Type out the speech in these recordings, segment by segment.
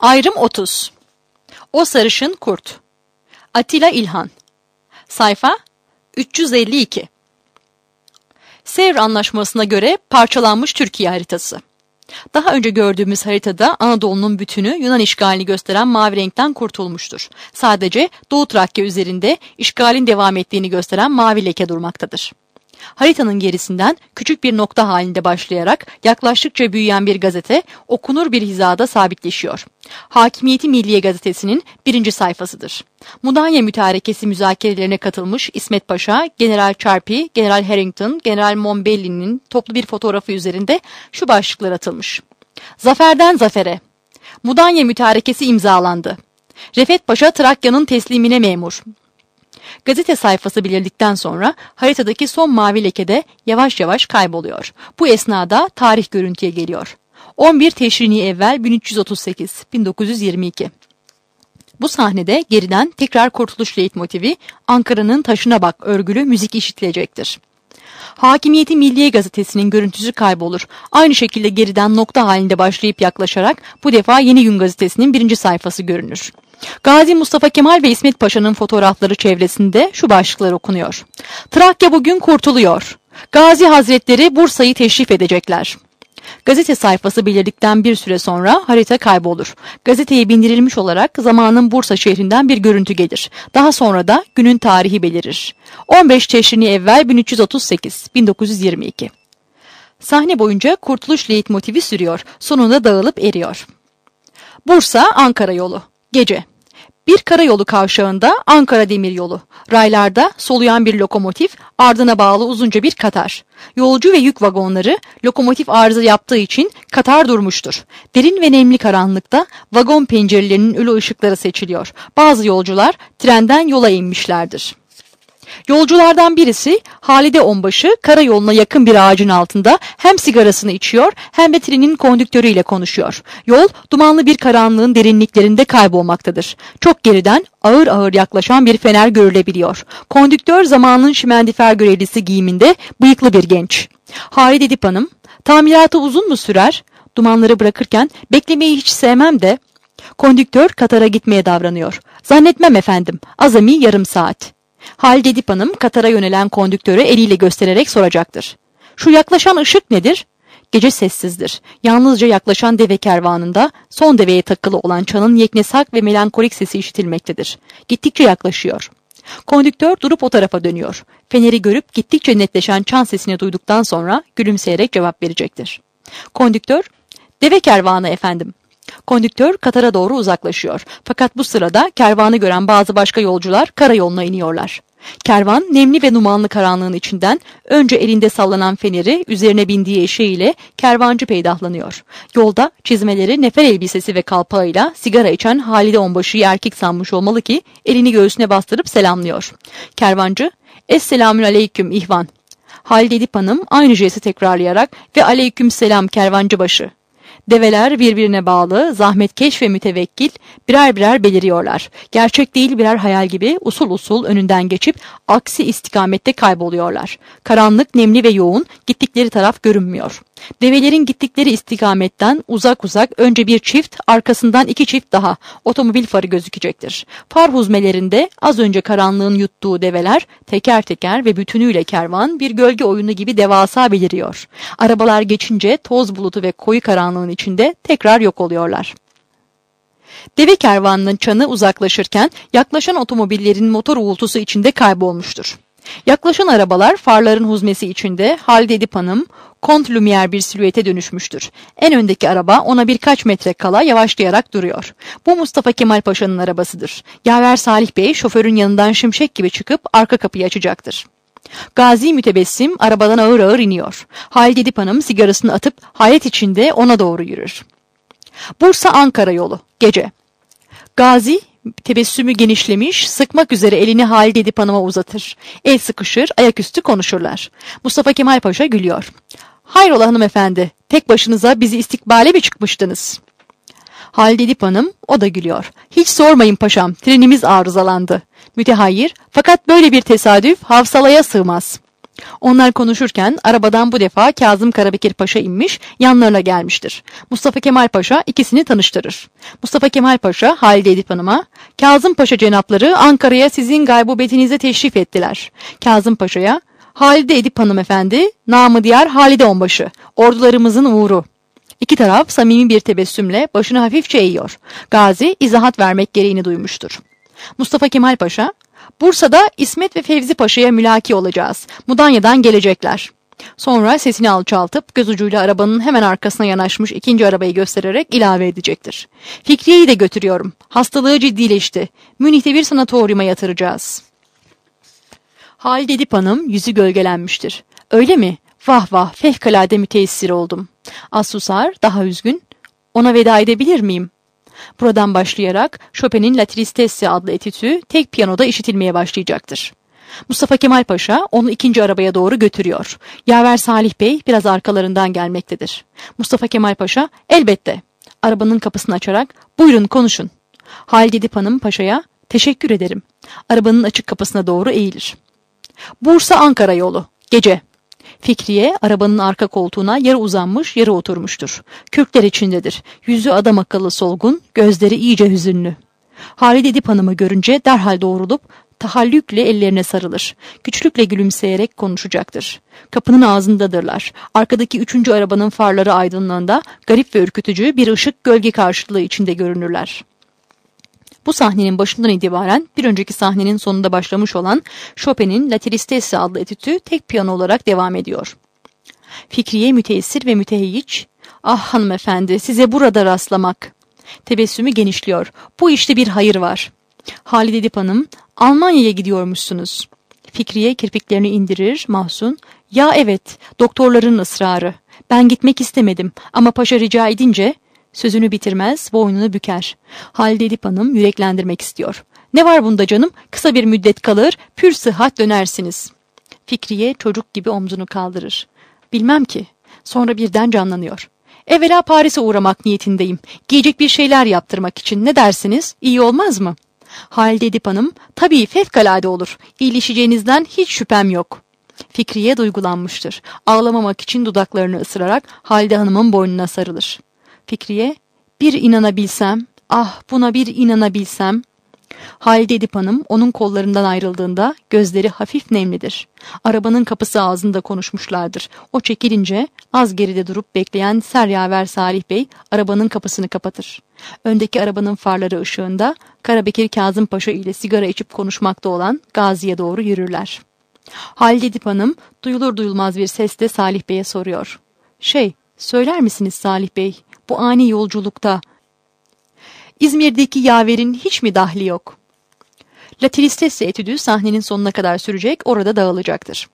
Ayrım 30. O sarışın kurt. Atilla İlhan. Sayfa 352. Sevr Anlaşması'na göre parçalanmış Türkiye haritası. Daha önce gördüğümüz haritada Anadolu'nun bütünü Yunan işgalini gösteren mavi renkten kurtulmuştur. Sadece Doğu Trakya üzerinde işgalin devam ettiğini gösteren mavi leke durmaktadır. Haritanın gerisinden küçük bir nokta halinde başlayarak yaklaştıkça büyüyen bir gazete okunur bir hizada sabitleşiyor. Hakimiyeti Milliye gazetesinin 1. sayfasıdır. Mudanya Mütarekesi müzakerelerine katılmış İsmet Paşa, General Çarpi, General Harrington, General Mombelli'nin toplu bir fotoğrafı üzerinde şu başlıklar atılmış. Zaferden zafere. Mudanya Mütarekesi imzalandı. Refet Paşa Trakya'nın teslimine memur. Gazete sayfası belirledikten sonra haritadaki son mavi lekede yavaş yavaş kayboluyor. Bu esnada tarih görüntüye geliyor. 11 Teşrini evvel 1338, 1922. Bu sahnede geriden tekrar Kurtuluş Leitmotifi, Ankara'nın taşına bak örgülü müzik işitilecektir. Hakimiyeti Milliye gazetesinin görüntüsü kaybolur. Aynı şekilde geriden nokta halinde başlayıp yaklaşarak bu defa Yeni Gün gazetesinin 1. sayfası görünür. Gazi Mustafa Kemal ve İsmet Paşa'nın fotoğrafları çevresinde şu başlıklar okunuyor. Trakya bugün kurtuluyor. Gazi Hazretleri Bursa'yı teşrif edecekler. Gazete sayfası belirdikten bir süre sonra harita kaybolur. Gazeteye bindirilmiş olarak zamanın Bursa şehrinden bir görüntü gelir. Daha sonra da günün tarihi belirir. 15 Teşrini evvel 1338, 1922. Sahne boyunca Kurtuluş Leitmotifi sürüyor. Sonunda dağılıp eriyor. Bursa Ankara yolu. Gece. Bir karayolu kavşağında Ankara Demiryolu. Raylarda soluyan bir lokomotif, ardına bağlı uzunca bir katar. Yolcu ve yük vagonları lokomotif arıza yaptığı için katar durmuştur. Derin ve nemli karanlıkta vagon pencerelerinin ölü ışıkları seçiliyor. Bazı yolcular trenden yola inmişlerdir. Yolculardan birisi Halide Onbaşı karayoluna yakın bir ağacın altında hem sigarasını içiyor hem de trenin kondüktörüyle konuşuyor. Yol dumanlı bir karanlığın derinliklerinde kaybolmaktadır. Çok geriden ağır ağır yaklaşan bir fener görülebiliyor. Kondüktör zamanın şimendifer görevlisi giyiminde bıyıklı bir genç. Halide Edip Hanım, tamiratı uzun mu sürer? Dumanları bırakırken beklemeyi hiç sevmem de. Kondüktör katara gitmeye davranıyor. Zannetmem efendim, azami yarım saat. Halide Edip Hanım katara yönelen kondüktöre eliyle göstererek soracaktır. Şu yaklaşan ışık nedir? Gece sessizdir. Yalnızca yaklaşan deve kervanında son deveye takılı olan çanın yeknesak ve melankolik sesi işitilmektedir. Gittikçe yaklaşıyor. Kondüktör durup o tarafa dönüyor. Feneri görüp gittikçe netleşen çan sesini duyduktan sonra gülümseyerek cevap verecektir. Kondüktör, deve kervanı efendim. Kondüktör katara doğru uzaklaşıyor. Fakat bu sırada kervanı gören bazı başka yolcular karayoluna iniyorlar. Kervan nemli ve dumanlı karanlığın içinden önce elinde sallanan feneri üzerine bindiği eşeğiyle kervancı peydahlanıyor. Yolda çizmeleri, nefer elbisesi ve kalpağıyla sigara içen Halide Onbaşı'yı erkek sanmış olmalı ki elini göğsüne bastırıp selamlıyor. Kervancı, "Esselamün aleyküm ihvan." Halide Edip Hanım aynı jesti tekrarlayarak "Ve aleyküm selam kervancıbaşı." Develer birbirine bağlı, zahmetkeş ve mütevekkil birer birer beliriyorlar. Gerçek değil birer hayal gibi usul usul önünden geçip aksi istikamette kayboluyorlar. Karanlık, nemli ve yoğun, gittikleri taraf görünmüyor. Develerin gittikleri istikametten uzak uzak önce bir çift, arkasından 2 çift daha otomobil farı gözükecektir. Far huzmelerinde az önce karanlığın yuttuğu develer teker teker ve bütünüyle kervan bir gölge oyunu gibi devasa beliriyor. Arabalar geçince toz bulutu ve koyu karanlığın içinde tekrar yok oluyorlar. Deve kervanının çanı uzaklaşırken yaklaşan otomobillerin motor uğultusu içinde kaybolmuştur. Yaklaşan arabalar farların huzmesi içinde Halide Edip Hanım, Kont Lumière bir silüete dönüşmüştür. En öndeki araba ona birkaç metre kala yavaşlayarak duruyor. Bu Mustafa Kemal Paşa'nın arabasıdır. Yaver Salih Bey şoförün yanından şimşek gibi çıkıp arka kapıyı açacaktır. Gazi mütebessim arabadan ağır ağır iniyor. Halide Edip Hanım sigarasını atıp hayret içinde ona doğru yürür. Bursa Ankara yolu. Gece. Gazi tebessümü genişlemiş, sıkmak üzere elini Halide Edip Hanım'a uzatır. El sıkışır, ayaküstü konuşurlar. Mustafa Kemal Paşa gülüyor. "Hayrola hanımefendi, tek başınıza bizi istikbale mi çıkmıştınız?" Halide Edip Hanım, o da gülüyor. "Hiç sormayın paşam, trenimiz arızalandı." Mütehayyir, "Fakat böyle bir tesadüf havsalaya sığmaz." Onlar konuşurken arabadan bu defa Kazım Karabekir Paşa inmiş, yanlarına gelmiştir. Mustafa Kemal Paşa ikisini tanıştırır. Mustafa Kemal Paşa Halide Edip Hanım'a, "Kazım Paşa cenapları Ankara'ya sizin gaybubetinize teşrif ettiler." Kazım Paşa'ya, "Halide Edip hanımefendi, namı diğer Halide Onbaşı, ordularımızın uğuru." İki taraf samimi bir tebessümle başını hafifçe eğiyor. Gazi izahat vermek gereğini duymuştur. Mustafa Kemal Paşa, "Bursa'da İsmet ve Fevzi Paşa'ya mülaki olacağız. Mudanya'dan gelecekler." Sonra sesini alçaltıp göz ucuyla arabanın hemen arkasına yanaşmış ikinci arabayı göstererek ilave edecektir. "Fikriye'yi de götürüyorum. Hastalığı ciddileşti. Münih'te bir sanatoryuma yatıracağız." Halide Edip Hanım yüzü gölgelenmiştir. "Öyle mi? Vah vah, fevkalade müteessir oldum." Az susar, daha üzgün. "Ona veda edebilir miyim?" Buradan başlayarak Chopin'in La Tristesse adlı etütü tek piyanoda işitilmeye başlayacaktır. Mustafa Kemal Paşa onu ikinci arabaya doğru götürüyor. Yaver Salih Bey biraz arkalarından gelmektedir. Mustafa Kemal Paşa, "Elbette." Arabanın kapısını açarak, "Buyurun konuşun." Halide Edip Hanım Paşa'ya, "Teşekkür ederim." Arabanın açık kapısına doğru eğilir. Bursa Ankara yolu. Gece. Fikriye arabanın arka koltuğuna yarı uzanmış yarı oturmuştur. Kürkler içindedir. Yüzü adam akıllı solgun, gözleri iyice hüzünlü. Halide Edip Hanım'ı görünce derhal doğrulup tahallükle ellerine sarılır. Güçlükle gülümseyerek konuşacaktır. Kapının ağzındadırlar. Arkadaki üçüncü arabanın farları aydınlığında garip ve ürkütücü bir ışık gölge karşılığı içinde görünürler. Bu sahnenin başından itibaren bir önceki sahnenin sonunda başlamış olan Chopin'in La Tristesse adlı etütü tek piyano olarak devam ediyor. Fikriye müteessir ve mütehiyyiç, "Ah hanımefendi, size burada rastlamak." Tebessümü genişliyor. "Bu işte bir hayır var." Halide Edip Hanım, "Almanya'ya gidiyormuşsunuz." Fikriye kirpiklerini indirir, mahzun, "Ya evet, doktorların ısrarı. Ben gitmek istemedim ama paşa rica edince..." Sözünü bitirmez, boynunu büker. Halide Edip Hanım yüreklendirmek istiyor. "Ne var bunda canım? Kısa bir müddet kalır, pür sıhhat dönersiniz." Fikriye çocuk gibi omzunu kaldırır. "Bilmem ki." Sonra birden canlanıyor. "Evvela Paris'e uğramak niyetindeyim. Giyecek bir şeyler yaptırmak için. Ne dersiniz? İyi olmaz mı?" Halide Edip Hanım, "Tabii fevkalade olur. İyileşeceğinizden hiç şüphem yok." Fikriye duygulanmıştır. Ağlamamak için dudaklarını ısırarak Halide Hanım'ın boynuna sarılır. Fikriye, "Bir inanabilsem, ah buna bir inanabilsem." Halide Edip Hanım onun kollarından ayrıldığında gözleri hafif nemlidir. Arabanın kapısı ağzında konuşmuşlardır. O çekilince az geride durup bekleyen seryaver Salih Bey arabanın kapısını kapatır. Öndeki arabanın farları ışığında Karabekir Kazım Paşa ile sigara içip konuşmakta olan Gazi'ye doğru yürürler. Halide Edip Hanım duyulur duyulmaz bir sesle Salih Bey'e soruyor. "Söyler misiniz Salih Bey, bu ani yolculukta İzmir'deki yaverin hiç mi dahli yok?" La Tristesse etüdü sahnenin sonuna kadar sürecek, orada dağılacaktır.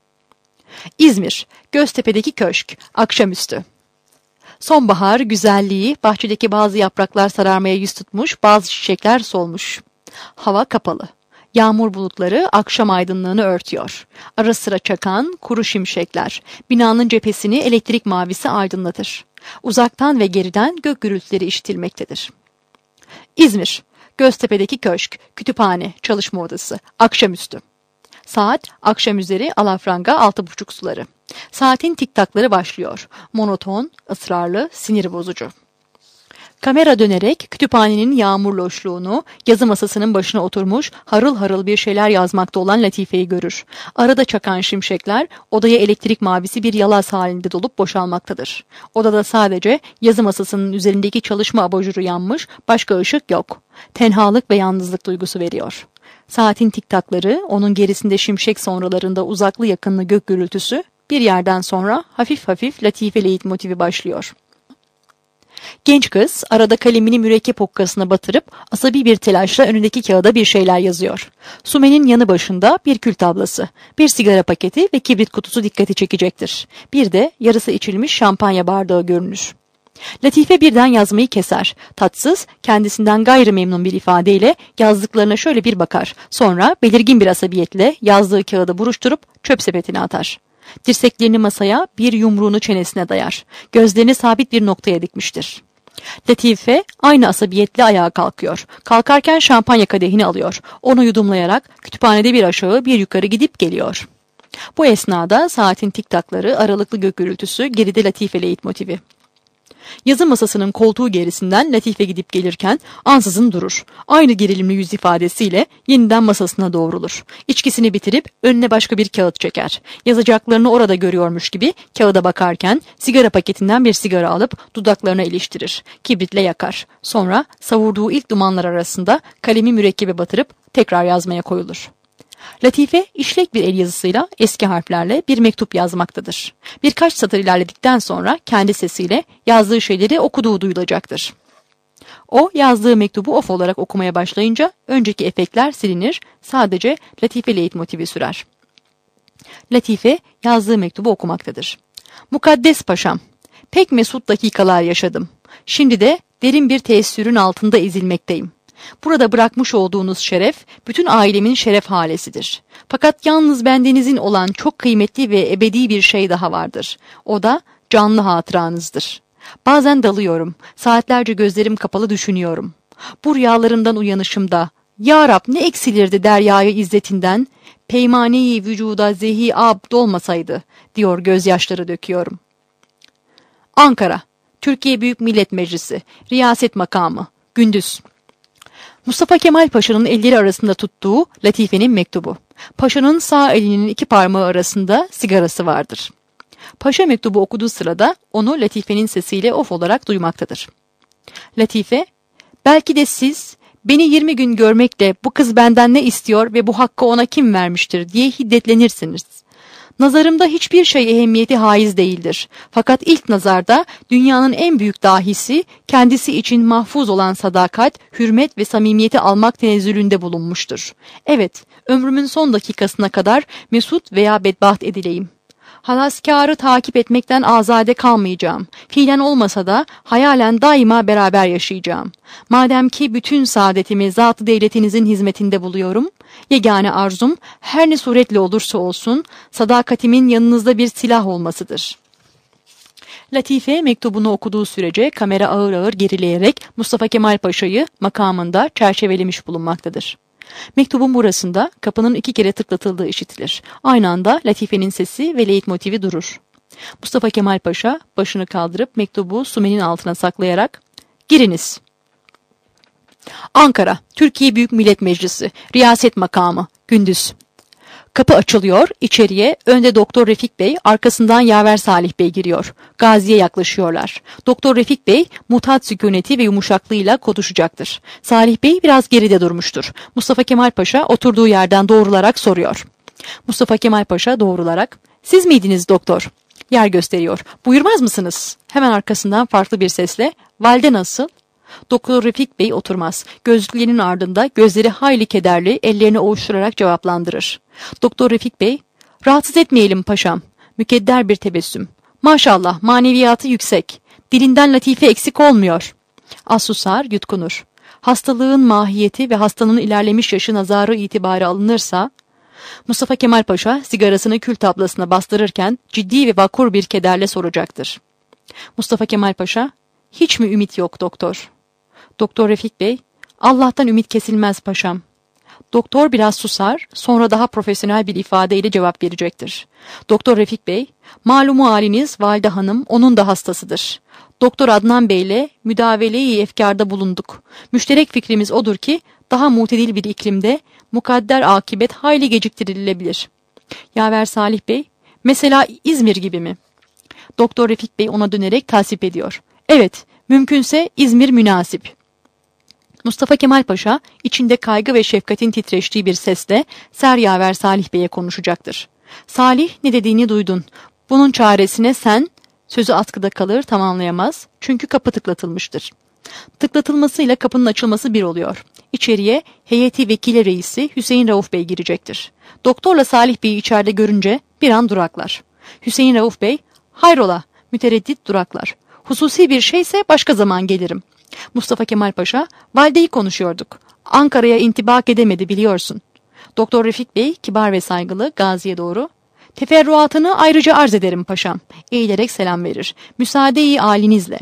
İzmir, Göztepe'deki köşk, akşamüstü. Sonbahar güzelliği, bahçedeki bazı yapraklar sararmaya yüz tutmuş, bazı çiçekler solmuş. Hava kapalı. Yağmur bulutları akşam aydınlığını örtüyor. Ara sıra çakan kuru şimşekler binanın cephesini elektrik mavisi aydınlatır. Uzaktan ve geriden gök gürültüleri işitilmektedir. İzmir, Göztepe'deki köşk, kütüphane, çalışma odası, akşamüstü. Saat akşam üzeri alafranga 6.30 suları. Saatin tiktakları başlıyor. Monoton, ısrarlı, sinir bozucu. Kamera dönerek kütüphanenin yağmur loşluğunu, yazı masasının başına oturmuş harıl harıl bir şeyler yazmakta olan Latife'yi görür. Arada çakan şimşekler odaya elektrik mavisi bir yalaz halinde dolup boşalmaktadır. Odada sadece yazı masasının üzerindeki çalışma abajuru yanmış, başka ışık yok. Tenhalık ve yalnızlık duygusu veriyor. Saatin tiktakları, onun gerisinde şimşek sonralarında uzaklı yakınlı gök gürültüsü, bir yerden sonra hafif hafif Latife leitmotifi başlıyor. Genç kız arada kalemini mürekkep okkasına batırıp asabi bir telaşla önündeki kağıda bir şeyler yazıyor. Sume'nin yanı başında bir kül tablası, bir sigara paketi ve kibrit kutusu dikkati çekecektir. Bir de yarısı içilmiş şampanya bardağı görünür. Latife birden yazmayı keser. Tatsız, kendisinden gayrı memnun bir ifadeyle yazdıklarına şöyle bir bakar. Sonra belirgin bir asabiyetle yazdığı kağıdı buruşturup çöp sepetine atar. Dirseklerini masaya, bir yumruğunu çenesine dayar. Gözlerini sabit bir noktaya dikmiştir. Latife aynı asabiyetle ayağa kalkıyor. Kalkarken şampanya kadehini alıyor. Onu yudumlayarak kütüphanede bir aşağı bir yukarı gidip geliyor. Bu esnada saatin tiktakları, aralıklı gök gürültüsü, geride Latife leitmotivi. Yazı masasının koltuğu gerisinden Latife gidip gelirken ansızın durur. Aynı gerilimli yüz ifadesiyle yeniden masasına doğrulur. İçkisini bitirip önüne başka bir kağıt çeker. Yazacaklarını orada görüyormuş gibi kağıda bakarken sigara paketinden bir sigara alıp dudaklarına iliştirir. Kibritle yakar. Sonra savurduğu ilk dumanlar arasında kalemi mürekkebe batırıp tekrar yazmaya koyulur. Latife işlek bir el yazısıyla eski harflerle bir mektup yazmaktadır. Birkaç satır ilerledikten sonra kendi sesiyle yazdığı şeyleri okuduğu duyulacaktır. O yazdığı mektubu off olarak okumaya başlayınca önceki efektler silinir, sadece Latife leitmotivi sürer. Latife yazdığı mektubu okumaktadır. Mukaddes paşam, pek mesut dakikalar yaşadım. Şimdi de derin bir teessürün altında ezilmekteyim. Burada bırakmış olduğunuz şeref, bütün ailemin şeref halesidir. Fakat yalnız bendenizin olan çok kıymetli ve ebedi bir şey daha vardır. O da canlı hatıranızdır. Bazen dalıyorum, saatlerce gözlerim kapalı düşünüyorum. Bu rüyalarımdan uyanışımda, Ya Rab ne eksilirdi deryayı izzetinden, peymane-i vücuda zehi abd olmasaydı, diyor gözyaşları döküyorum. Ankara, Türkiye Büyük Millet Meclisi, Riyaset Makamı, Gündüz. Mustafa Kemal Paşa'nın elleri arasında tuttuğu Latife'nin mektubu. Paşa'nın sağ elinin iki parmağı arasında sigarası vardır. Paşa mektubu okuduğu sırada onu Latife'nin sesiyle off olarak duymaktadır. Latife, belki de siz beni 20 gün görmekle bu kız benden ne istiyor ve bu hakkı ona kim vermiştir diye hiddetlenirsiniz. Nazarımda hiçbir şey ehemmiyeti haiz değildir. Fakat ilk nazarda dünyanın en büyük dahisi kendisi için mahfuz olan sadakat, hürmet ve samimiyeti almak tenezzülünde bulunmuştur. Evet, ömrümün son dakikasına kadar mesut veya bedbaht edileyim. Halaskârı takip etmekten azade kalmayacağım. Fiilen olmasa da hayalen daima beraber yaşayacağım. Madem ki bütün saadetimi zat-ı devletinizin hizmetinde buluyorum, yegane arzum her ne suretle olursa olsun sadakatimin yanınızda bir silah olmasıdır. Latife mektubunu okuduğu sürece kamera ağır ağır gerileyerek Mustafa Kemal Paşa'yı makamında çerçevelemiş bulunmaktadır. Mektubun burasında kapının 2 kere tıklatıldığı işitilir. Aynı anda Latife'nin sesi ve leitmotivi durur. Mustafa Kemal Paşa başını kaldırıp mektubu sumenin altına saklayarak "Giriniz." Ankara, Türkiye Büyük Millet Meclisi, Riyaset Makamı, Gündüz. Kapı açılıyor, içeriye önde Doktor Refik Bey, arkasından Yaver Salih Bey giriyor. Gazi'ye yaklaşıyorlar. Doktor Refik Bey, mutat sükuneti ve yumuşaklığıyla konuşacaktır. Salih Bey biraz geride durmuştur. Mustafa Kemal Paşa oturduğu yerden doğrularak soruyor. Mustafa Kemal Paşa doğrularak, "Siz miydiniz doktor?" Yer gösteriyor. "Buyurmaz mısınız?" Hemen arkasından farklı bir sesle, "Valide nasıl?" Doktor Refik Bey oturmaz. Gözlüklerinin ardında gözleri hayli kederli, ellerini ovuşturarak cevaplandırır. Doktor Refik Bey, "Rahatsız etmeyelim paşam." Mükedder bir tebessüm. "Maşallah, maneviyatı yüksek. Dilinden latife eksik olmuyor." Az susar, yutkunur. Hastalığın mahiyeti ve hastanın ilerlemiş yaşı nazarı itibarı alınırsa, Mustafa Kemal Paşa sigarasını kül tablasına bastırırken ciddi ve vakur bir kederle soracaktır. Mustafa Kemal Paşa, "Hiç mi ümit yok doktor?" Doktor Refik Bey, "Allah'tan ümit kesilmez paşam." Doktor biraz susar, sonra daha profesyonel bir ifadeyle cevap verecektir. Doktor Refik Bey, "Malumu haliniz Valide Hanım onun da hastasıdır. Doktor Adnan Bey ile müdavele-i efkarda bulunduk. Müşterek fikrimiz odur ki daha mutedil bir iklimde mukadder akibet hayli geciktirilebilir." Yaver Salih Bey, "Mesela İzmir gibi mi?" Doktor Refik Bey ona dönerek tasvip ediyor. "Evet, mümkünse İzmir münasip." Mustafa Kemal Paşa içinde kaygı ve şefkatin titreştiği bir sesle Seryaver Salih Bey'e konuşacaktır. "Salih, ne dediğini duydun. Bunun çaresine sen..." Sözü askıda kalır, tamamlayamaz. Çünkü kapı tıklatılmıştır. Tıklatılmasıyla kapının açılması bir oluyor. İçeriye heyeti vekile reisi Hüseyin Rauf Bey girecektir. Doktorla Salih Bey'i içeride görünce bir an duraklar. Hüseyin Rauf Bey, "Hayrola?" Mütereddit duraklar. "Hususi bir şeyse başka zaman gelirim." Mustafa Kemal Paşa, "Valideyi konuşuyorduk. Ankara'ya intibak edemedi biliyorsun." Doktor Refik Bey kibar ve saygılı Gazi'ye doğru, "Teferruatını ayrıca arz ederim paşam." Eğilerek selam verir. "Müsaade-i âlinizle."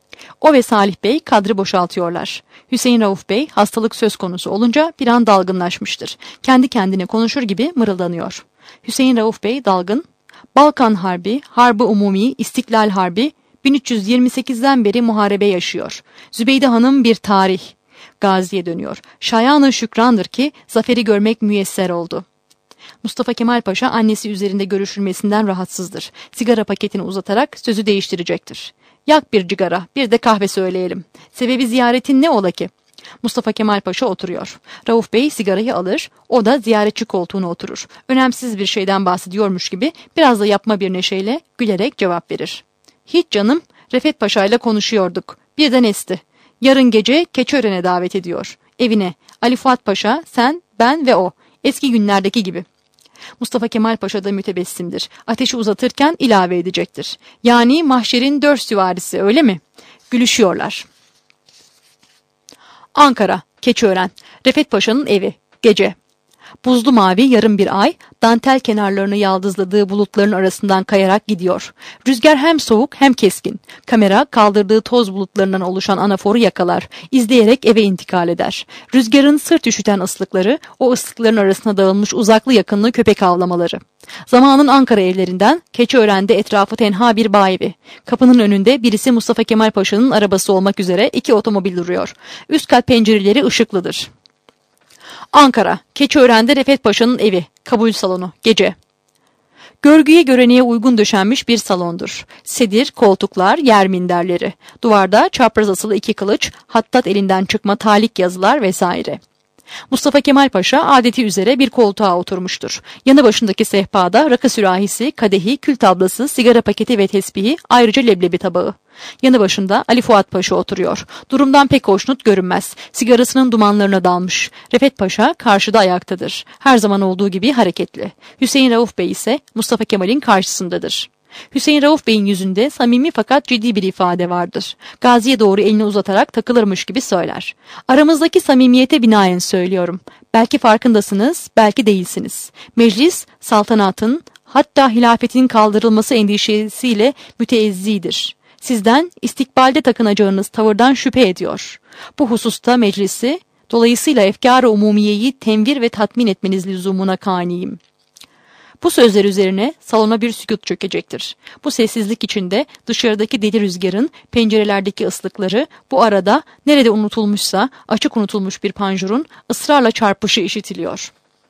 O ve Salih Bey kadrı boşaltıyorlar. Hüseyin Rauf Bey hastalık söz konusu olunca bir an dalgınlaşmıştır. Kendi kendine konuşur gibi mırıldanıyor. Hüseyin Rauf Bey dalgın. Balkan Harbi, Harbi Umumi, İstiklal Harbi, 1328'den beri muharebe yaşıyor. Zübeyde Hanım bir tarih. Gazi'ye dönüyor. Şayanı şükrandır ki zaferi görmek müyesser oldu. Mustafa Kemal Paşa annesi üzerinde görüşülmesinden rahatsızdır. Sigara paketini uzatarak sözü değiştirecektir. Yak bir cigara, bir de kahve söyleyelim. Sebebi ziyaretin ne ola ki? Mustafa Kemal Paşa oturuyor. Rauf Bey sigarayı alır, o da ziyaretçi koltuğuna oturur. Önemsiz bir şeyden bahsediyormuş gibi biraz da yapma bir neşeyle gülerek cevap verir. Hiç canım, Refet Paşa ile konuşuyorduk. Birden esti. Yarın gece Keçiören'e davet ediyor. Evine. Ali Fuat Paşa, sen, ben ve o. Eski günlerdeki gibi. Mustafa Kemal Paşa da mütebessimdir. Ateşi uzatırken ilave edecektir. Yani mahşerin 4 süvarisi, öyle mi? Gülüşüyorlar. Ankara, Keçiören. Refet Paşa'nın evi. Gece. Buzlu mavi yarım bir ay, dantel kenarlarını yaldızladığı bulutların arasından kayarak gidiyor. Rüzgar hem soğuk hem keskin. Kamera kaldırdığı toz bulutlarından oluşan anaforu yakalar, izleyerek eve intikal eder. Rüzgarın sırt üşüten ıslıkları, o ıslıkların arasına dağılmış uzaklı yakınlı köpek avlamaları. Zamanın Ankara evlerinden, Keçiören'de etrafı tenha bir bağ evi. Kapının önünde birisi Mustafa Kemal Paşa'nın arabası olmak üzere 2 otomobil duruyor. Üst kat pencereleri ışıklıdır. Ankara, Keçiören'de Refet Paşa'nın evi, kabul salonu, gece. Görgüye göreneğe uygun döşenmiş bir salondur. Sedir, koltuklar, yer minderleri. Duvarda çapraz asılı 2 kılıç, hattat elinden çıkma talik yazılar vesaire. Mustafa Kemal Paşa adeti üzere bir koltuğa oturmuştur. Yanı başındaki sehpada rakı sürahisi, kadehi, kül tablası, sigara paketi ve tesbihi, ayrıca leblebi tabağı. Yanı başında Ali Fuat Paşa oturuyor. Durumdan pek hoşnut görünmez. Sigarasının dumanlarına dalmış. Refet Paşa karşıda ayaktadır. Her zaman olduğu gibi hareketli. Hüseyin Rauf Bey ise Mustafa Kemal'in karşısındadır. Hüseyin Rauf Bey'in yüzünde samimi fakat ciddi bir ifade vardır. Gazi'ye doğru elini uzatarak takılırmış gibi söyler. Aramızdaki samimiyete binaen söylüyorum. Belki farkındasınız, belki değilsiniz. Meclis, saltanatın, hatta hilafetin kaldırılması endişesiyle müteezzidir. Sizden istikbalde takınacağınız tavırdan şüphe ediyor. Bu hususta meclisi, dolayısıyla efkar-ı umumiyeyi tenvir ve tatmin etmeniz lüzumuna kaniyim. Bu sözler üzerine salona bir sükût çökecektir. Bu sessizlik içinde dışarıdaki deli rüzgarın pencerelerdeki ıslıkları, bu arada nerede unutulmuşsa açık unutulmuş bir panjurun ısrarla çarpışı işitiliyor.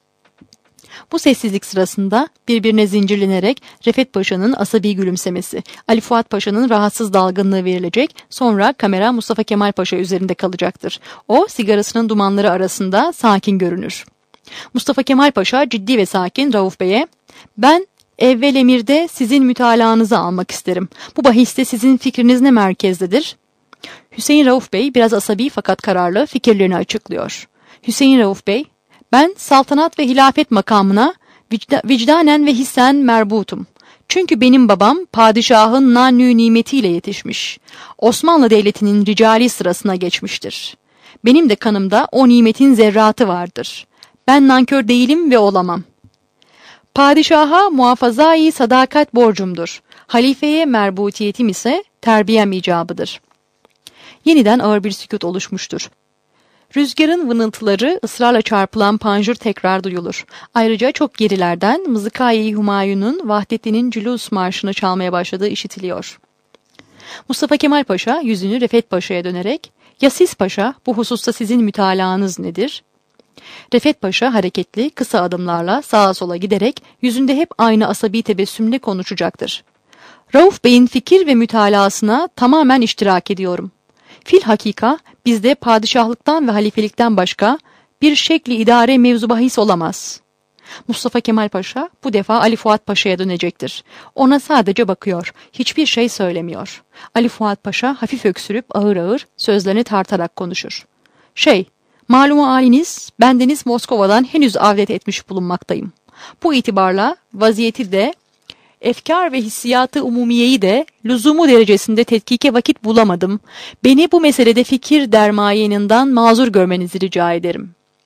Bu sessizlik sırasında birbirine zincirlenerek Refet Paşa'nın asabi gülümsemesi, Ali Fuat Paşa'nın rahatsız dalgınlığı verilecek, sonra kamera Mustafa Kemal Paşa üzerinde kalacaktır. O sigarasının dumanları arasında sakin görünür. Mustafa Kemal Paşa ciddi ve sakin Rauf Bey'e, "Ben evvel emirde sizin mütalaanızı almak isterim. Bu bahiste sizin fikriniz ne merkezdedir?" Hüseyin Rauf Bey biraz asabi fakat kararlı fikirlerini açıklıyor. Hüseyin Rauf Bey, "Ben saltanat ve hilafet makamına vicdanen ve hissen merbutum. Çünkü benim babam padişahın nanü nimetiyle yetişmiş. Osmanlı Devleti'nin ricali sırasına geçmiştir. Benim de kanımda o nimetin zerratı vardır. Ben nankör değilim ve olamam. Padişaha muhafazayı sadakat borcumdur. Halifeye merbutiyetim ise terbiyem icabıdır." Yeniden ağır bir sükût oluşmuştur. Rüzgarın vınıltıları, ısrarla çarpılan panjur tekrar duyulur. Ayrıca çok gerilerden Mızıkâ-i Hümayun'un Vahdettin'in Cülûs marşını çalmaya başladığı işitiliyor. Mustafa Kemal Paşa yüzünü Refet Paşa'ya dönerek, "Ya siz paşa, bu hususta sizin mütalaanız nedir?" Refet Paşa hareketli, kısa adımlarla sağa sola giderek yüzünde hep aynı asabi tebessümle konuşacaktır. "Rauf Bey'in fikir ve mütalaasına tamamen iştirak ediyorum. Filhakika bizde padişahlıktan ve halifelikten başka bir şekli idare mevzu bahis olamaz." Mustafa Kemal Paşa bu defa Ali Fuat Paşa'ya dönecektir. Ona sadece bakıyor, hiçbir şey söylemiyor. Ali Fuat Paşa hafif öksürüp ağır ağır sözlerini tartarak konuşur. Malumu haliniz, bendeniz Moskova'dan henüz avdet etmiş bulunmaktayım. Bu itibarla vaziyeti de, efkar ve hissiyatı umumiyeyi de lüzumu derecesinde tetkike vakit bulamadım. Beni bu meselede fikir dermayeninden mazur görmenizi rica ederim.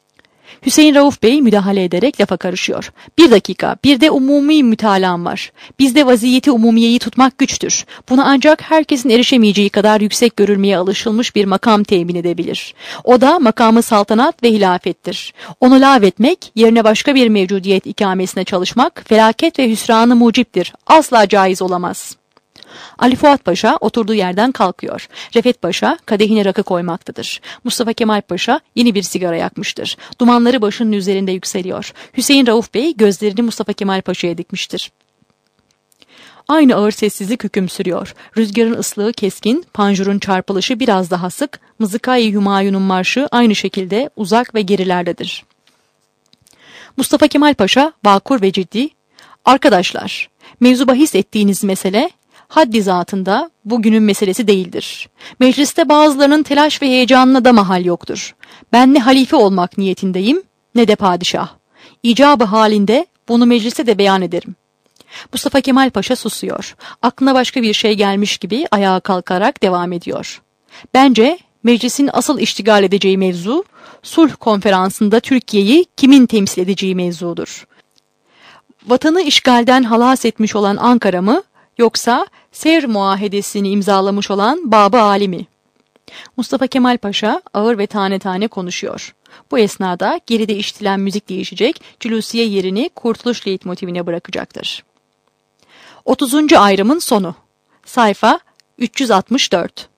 Hüseyin Rauf Bey müdahale ederek lafa karışıyor. Bir dakika, bir de umumi mütalam var. Bizde vaziyeti umumiyeyi tutmak güçtür. Buna ancak herkesin erişemeyeceği kadar yüksek görülmeye alışılmış bir makam temin edebilir. O da makamı saltanat ve hilafettir. Onu lağvetmek, yerine başka bir mevcudiyet ikamesine çalışmak, felaket ve hüsranı muciptir. Asla caiz olamaz. Ali Fuat Paşa oturduğu yerden kalkıyor. Refet Paşa kadehine rakı koymaktadır. Mustafa Kemal Paşa yeni bir sigara yakmıştır. Dumanları başının üzerinde yükseliyor. Hüseyin Rauf Bey gözlerini Mustafa Kemal Paşa'ya dikmiştir. Aynı ağır sessizlik hüküm sürüyor. Rüzgarın ıslığı keskin, panjurun çarpılışı biraz daha sık, Mızıkay-ı Hümayun'un marşı aynı şekilde uzak ve gerilerdedir. Mustafa Kemal Paşa vakur ve ciddi, "Arkadaşlar, mevzu bahis ettiğiniz mesele haddi zatında bugünün meselesi değildir. Mecliste bazılarının telaş ve heyecanına da mahal yoktur. Ben ne halife olmak niyetindeyim ne de padişah. İcabı halinde bunu mecliste de beyan ederim." Mustafa Kemal Paşa susuyor. Aklına başka bir şey gelmiş gibi ayağa kalkarak devam ediyor. "Bence meclisin asıl iştigal edeceği mevzu, sulh konferansında Türkiye'yi kimin temsil edeceği mevzudur. Vatanı işgalden halas etmiş olan Ankara mı, yoksa Sevr muahedesini imzalamış olan Bab-ı Ali mi?" Mustafa Kemal Paşa ağır ve tane tane konuşuyor. Bu esnada geride işitilen müzik değişecek, Cülusiye yerini Kurtuluş Leitmotivine bırakacaktır. 30. ayrımın sonu. Sayfa 364.